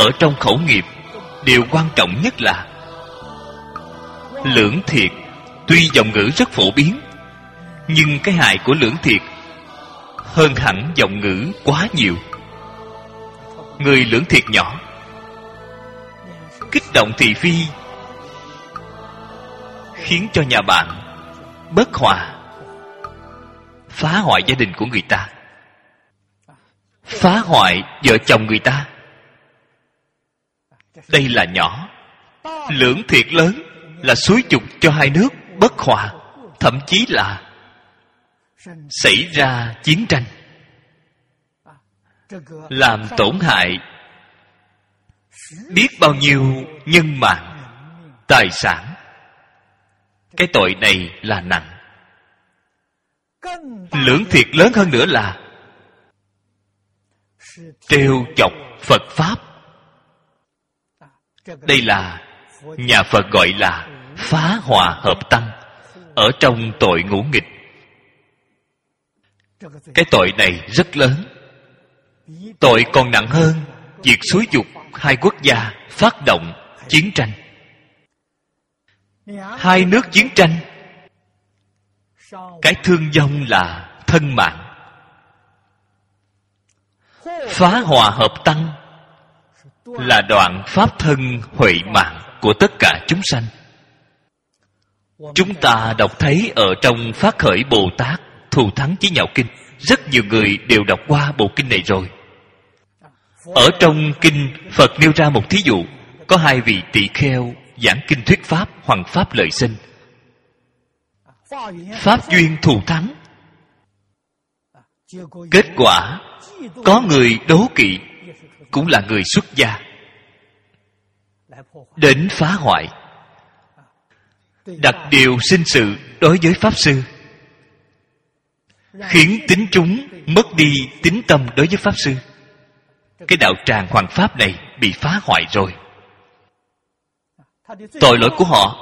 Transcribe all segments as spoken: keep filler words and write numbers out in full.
ở trong khẩu nghiệp, điều quan trọng nhất là lưỡng thiệt. Tuy vọng ngữ rất phổ biến, nhưng cái hại của lưỡng thiệt hơn hẳn vọng ngữ quá nhiều. Người lưỡng thiệt nhỏ, kích động thị phi, khiến cho nhà bạn bất hòa, phá hoại gia đình của người ta, phá hoại vợ chồng người ta. Đây là nhỏ. Lưỡng thiệt lớn là xúi giục cho hai nước bất hòa, thậm chí là xảy ra chiến tranh, làm tổn hại biết bao nhiêu nhân mạng, tài sản. Cái tội này là nặng. Lưỡng thiệt lớn hơn nữa là trêu chọc Phật Pháp. Đây là nhà Phật gọi là phá hòa hợp tăng, ở trong tội ngũ nghịch. Cái tội này rất lớn. Tội còn nặng hơn việc xúi giục hai quốc gia phát động chiến tranh. Hai nước chiến tranh, cái thương vong là thân mạng. Phá hòa hợp tăng là đoạn pháp thân huệ mạng của tất cả chúng sanh. Chúng ta đọc thấy ở trong Phát Khởi Bồ Tát Thù Thắng Chí Nhạo Kinh, rất nhiều người đều đọc qua bộ kinh này rồi. Ở trong kinh, Phật nêu ra một thí dụ. Có hai vị tỳ kheo giảng kinh thuyết pháp, hoằng pháp lợi sinh. Pháp duyên thù thắng. Kết quả có người đố kỵ, cũng là người xuất gia, đến phá hoại, đặt điều sinh sự đối với Pháp Sư, khiến tín chúng mất đi tín tâm đối với Pháp Sư. Cái đạo tràng hoằng pháp này bị phá hoại rồi. Tội lỗi của họ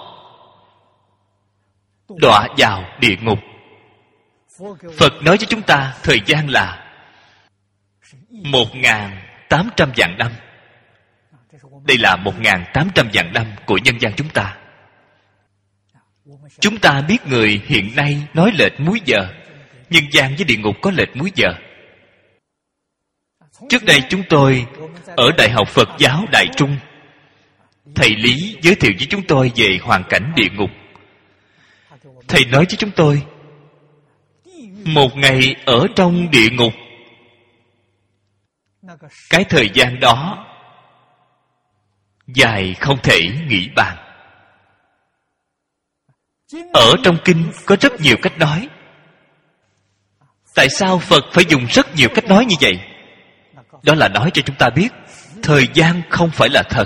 đọa vào địa ngục. Phật nói với chúng ta thời gian là một ngàn tám trăm vạn năm. Đây là một ngàn tám trăm vạn năm của nhân gian chúng ta. Chúng ta biết người hiện nay nói lệch múi giờ. Nhân gian với địa ngục có lệch múi giờ. Trước đây chúng tôi ở Đại học Phật giáo Đại Trung, thầy Lý giới thiệu với chúng tôi về hoàn cảnh địa ngục. Thầy nói với chúng tôi, một ngày ở trong địa ngục, cái thời gian đó dài không thể nghĩ bàn. Ở trong kinh có rất nhiều cách nói. Tại sao Phật phải dùng rất nhiều cách nói như vậy? Đó là nói cho chúng ta biết thời gian không phải là thật.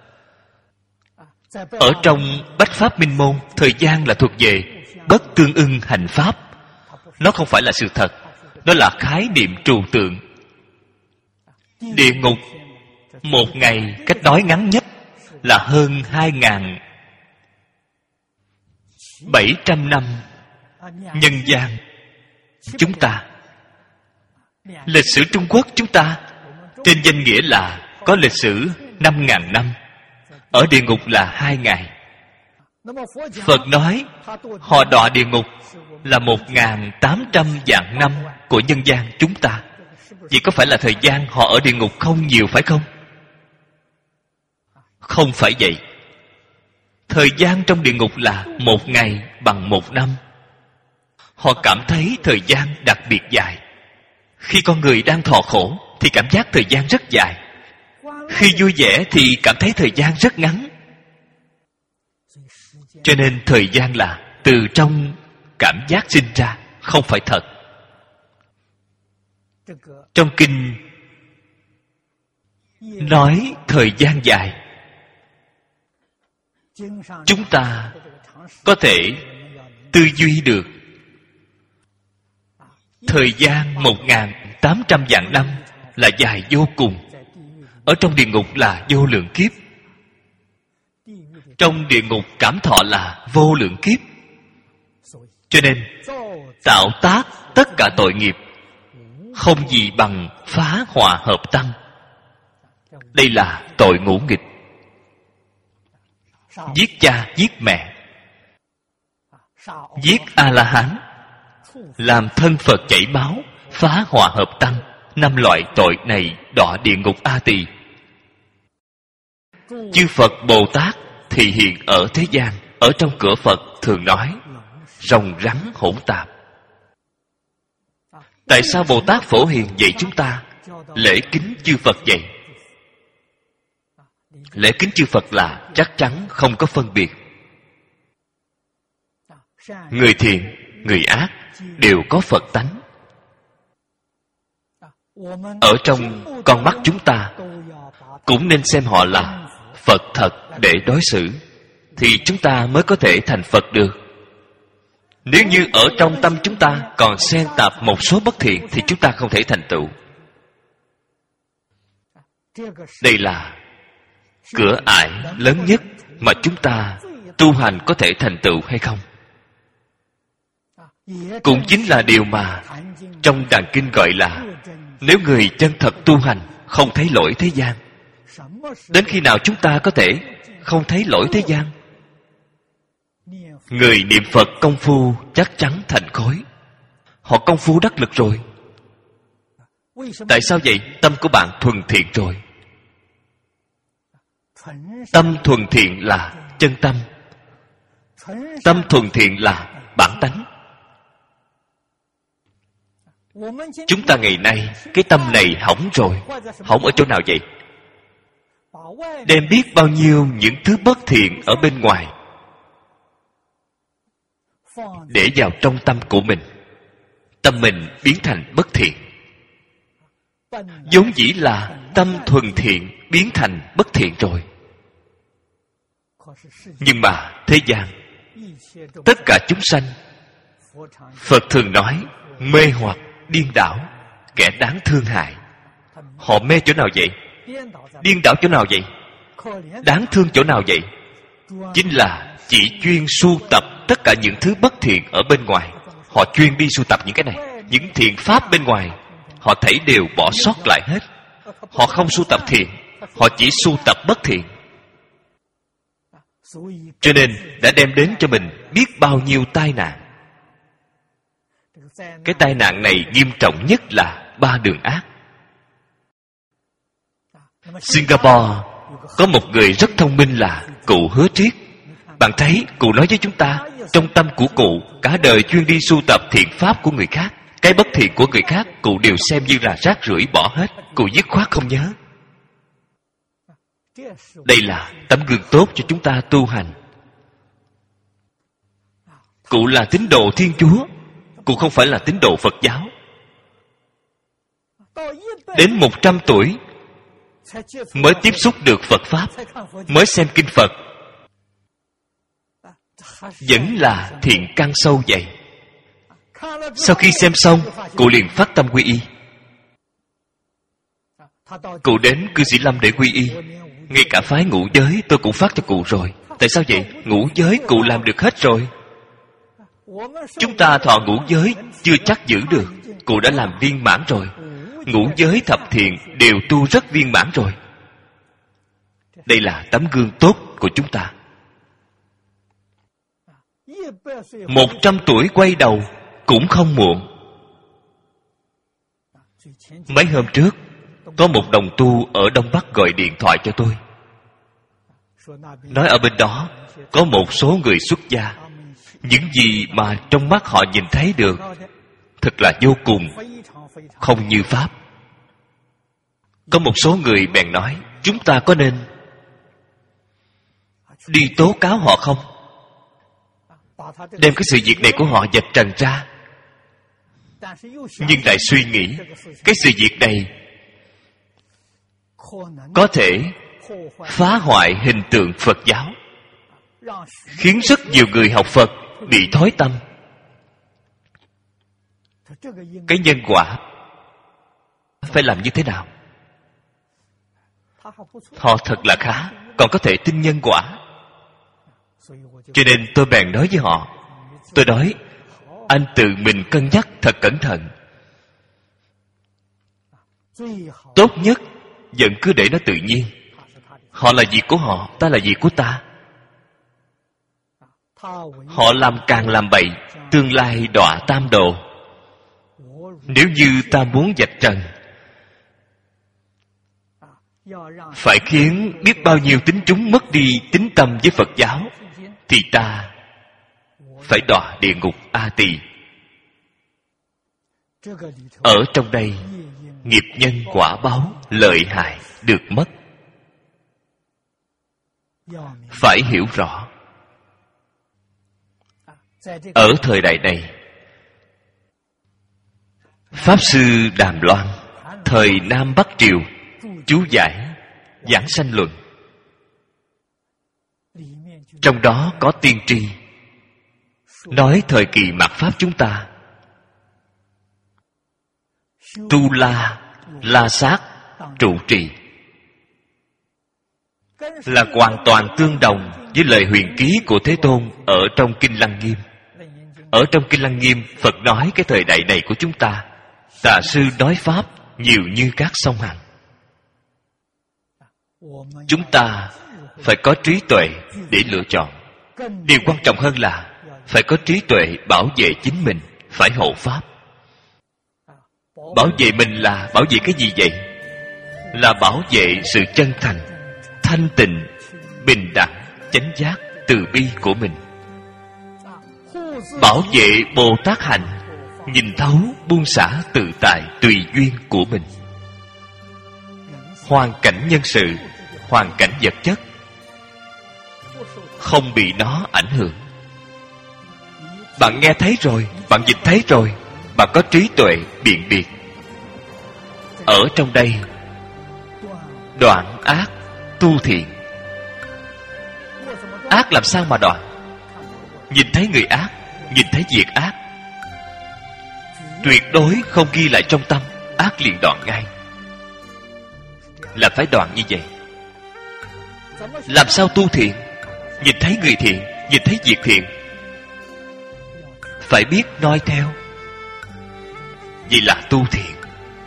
Ở trong Bách Pháp Minh Môn, thời gian là thuộc về bất tương ưng hành pháp. Nó không phải là sự thật. Đó là khái niệm trừu tượng. Địa ngục, một ngày cách nói ngắn nhất là hơn hai ngàn bảy trăm năm nhân gian chúng ta. Lịch sử Trung Quốc chúng ta trên danh nghĩa là có lịch sử năm ngàn năm. Ở địa ngục là hai ngày. Phật nói họ đọa địa ngục là một ngàn tám trăm vạn năm của nhân gian chúng ta. Vậy có phải là thời gian họ ở địa ngục không nhiều phải không? Không phải vậy. Thời gian trong địa ngục là một ngày bằng một năm. Họ cảm thấy thời gian đặc biệt dài. Khi con người đang thọ khổ thì cảm giác thời gian rất dài. Khi vui vẻ thì cảm thấy thời gian rất ngắn. Cho nên thời gian là từ trong cảm giác sinh ra, không phải thật. Trong kinh nói thời gian dài, chúng ta có thể tư duy được. Thời gian một ngàn tám trăm vạn năm là dài vô cùng. Ở trong địa ngục là vô lượng kiếp. Trong địa ngục cảm thọ là vô lượng kiếp. Cho nên tạo tác tất cả tội nghiệp không gì bằng phá hòa hợp tăng. Đây là tội ngũ nghịch. Giết cha, giết mẹ, giết A-la-hán, làm thân Phật chảy máu, phá hòa hợp tăng. Năm loại tội này đọa địa ngục A Tỳ. Chư Phật Bồ Tát thì hiện ở thế gian, ở trong cửa Phật thường nói rồng rắn hỗn tạp. Tại sao Bồ Tát Phổ Hiền dạy chúng ta lễ kính chư Phật vậy? Lễ kính chư Phật là chắc chắn không có phân biệt. Người thiện, người ác đều có Phật tánh. Ở trong con mắt chúng ta cũng nên xem họ là Phật thật để đối xử, thì chúng ta mới có thể thành Phật được. Nếu như ở trong tâm chúng ta còn xen tạp một số bất thiện thì chúng ta không thể thành tựu. Đây là cửa ải lớn nhất mà chúng ta tu hành có thể thành tựu hay không. Cũng chính là điều mà trong Đàn Kinh gọi là nếu người chân thật tu hành không thấy lỗi thế gian. Đến khi nào chúng ta có thể không thấy lỗi thế gian? Người niệm Phật công phu chắc chắn thành khối. Họ công phu đắc lực rồi. Tại sao vậy? Tâm của bạn thuần thiện rồi. Tâm thuần thiện là chân tâm. Tâm thuần thiện là bản tánh. Chúng ta ngày nay cái tâm này hỏng rồi. Hỏng ở chỗ nào vậy? Đem biết bao nhiêu những thứ bất thiện ở bên ngoài để vào trong tâm của mình. Tâm mình biến thành bất thiện. Vốn dĩ là tâm thuần thiện biến thành bất thiện rồi. Nhưng mà thế gian, tất cả chúng sanh, Phật thường nói mê hoặc, điên đảo, kẻ đáng thương hại. Họ mê chỗ nào vậy? Điên đảo chỗ nào vậy? Đáng thương chỗ nào vậy? Chính là chỉ chuyên sưu tập tất cả những thứ bất thiện ở bên ngoài. Họ chuyên đi sưu tập những cái này. Những thiện pháp bên ngoài họ thấy đều bỏ sót lại hết. Họ không sưu tập thiện, họ chỉ sưu tập bất thiện. Cho nên đã đem đến cho mình biết bao nhiêu tai nạn. Cái tai nạn này nghiêm trọng nhất là ba đường ác. Singapore có một người rất thông minh là cụ Hứa Triết. Bạn thấy cụ nói với chúng ta, trong tâm của cụ cả đời chuyên đi sưu tập thiện pháp của người khác. Cái bất thiện của người khác cụ đều xem như là rác rưởi bỏ hết. Cụ dứt khoát không nhớ. Đây là tấm gương tốt cho chúng ta tu hành. Cụ là tín đồ Thiên Chúa, cụ không phải là tín đồ Phật giáo. Đến một trăm tuổi mới tiếp xúc được Phật Pháp, mới xem kinh Phật, vẫn là thiện căn sâu vậy. Sau khi xem xong, cụ liền phát tâm quy y. Cụ đến cư Sĩ Lâm để quy y. Ngay cả phái ngũ giới tôi cũng phát cho cụ rồi. Tại sao vậy? Ngũ giới cụ làm được hết rồi. Chúng ta thọ ngũ giới chưa chắc giữ được. Cụ đã làm viên mãn rồi. Ngũ giới thập thiện đều tu rất viên mãn rồi. Đây là tấm gương tốt của chúng ta. Một trăm tuổi quay đầu cũng không muộn. Mấy hôm trước có một đồng tu ở Đông Bắc gọi điện thoại cho tôi, nói ở bên đó có một số người xuất gia, những gì mà trong mắt họ nhìn thấy được thật là vô cùng không như Pháp. Có một số người bèn nói, chúng ta có nên đi tố cáo họ không? Đem cái sự việc này của họ vạch trần ra. Nhưng lại suy nghĩ, cái sự việc này có thể phá hoại hình tượng Phật giáo, khiến rất nhiều người học Phật bị thối tâm. Cái nhân quả phải làm như thế nào? Họ thật là khá, còn có thể tin nhân quả. Cho nên tôi bèn nói với họ, tôi nói anh tự mình cân nhắc thật cẩn thận. Tốt nhất Giận cứ để nó tự nhiên. Họ là việc của họ, ta là việc của ta. Họ làm càng làm bậy, tương lai đọa tam đồ. Nếu như ta muốn vạch trần, phải khiến biết bao nhiêu tín chúng mất đi tín tâm với Phật giáo, thì ta phải đọa địa ngục A Tỳ. Ở trong đây, nghiệp nhân quả báo lợi hại được mất. Phải hiểu rõ. Ở thời đại này, Pháp Sư Đàm Loan thời Nam Bắc Triều chú giải Giảng Sanh Luận. Trong đó có tiên tri nói thời kỳ mạt Pháp chúng ta, Tu La, La Sát trụ trì, là hoàn toàn tương đồng với lời huyền ký của Thế Tôn ở trong Kinh Lăng Nghiêm. Ở trong Kinh Lăng Nghiêm, Phật nói cái thời đại này của chúng ta, tà sư nói Pháp nhiều như các sông Hằng. Chúng ta phải có trí tuệ để lựa chọn. Điều quan trọng hơn là phải có trí tuệ bảo vệ chính mình, phải hộ Pháp. Bảo vệ mình là bảo vệ cái gì vậy? Là bảo vệ sự chân thành, thanh tịnh, bình đẳng, chánh giác, từ bi của mình. Bảo vệ Bồ Tát hạnh, nhìn thấu, buông xả, tự tại, tùy duyên của mình. Hoàn cảnh nhân sự, hoàn cảnh vật chất không bị nó ảnh hưởng. Bạn nghe thấy rồi, bạn dịch thấy rồi, bạn có trí tuệ biện biệt. Ở trong đây, đoạn ác, tu thiện. Ác làm sao mà đoạn? Nhìn thấy người ác, nhìn thấy việc ác, tuyệt đối không ghi lại trong tâm, ác liền đoạn ngay. Là phải đoạn như vậy. Làm sao tu thiện? Nhìn thấy người thiện, nhìn thấy việc thiện, phải biết noi theo. Vậy là tu thiện.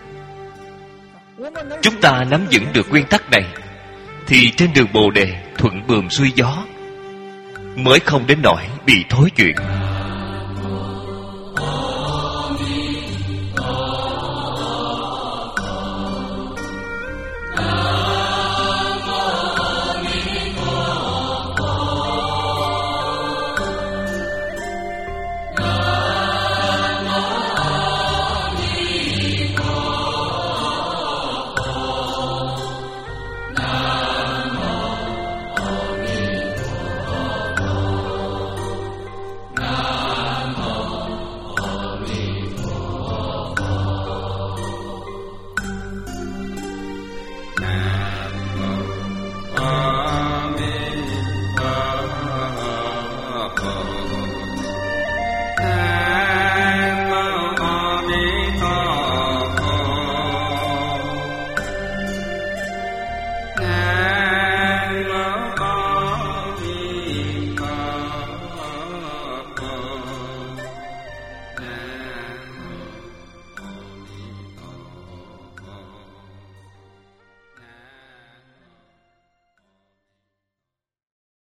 Chúng ta nắm vững được nguyên tắc này, thì trên đường Bồ Đề thuận buồm xuôi gió, mới không đến nỗi bị thối chuyện.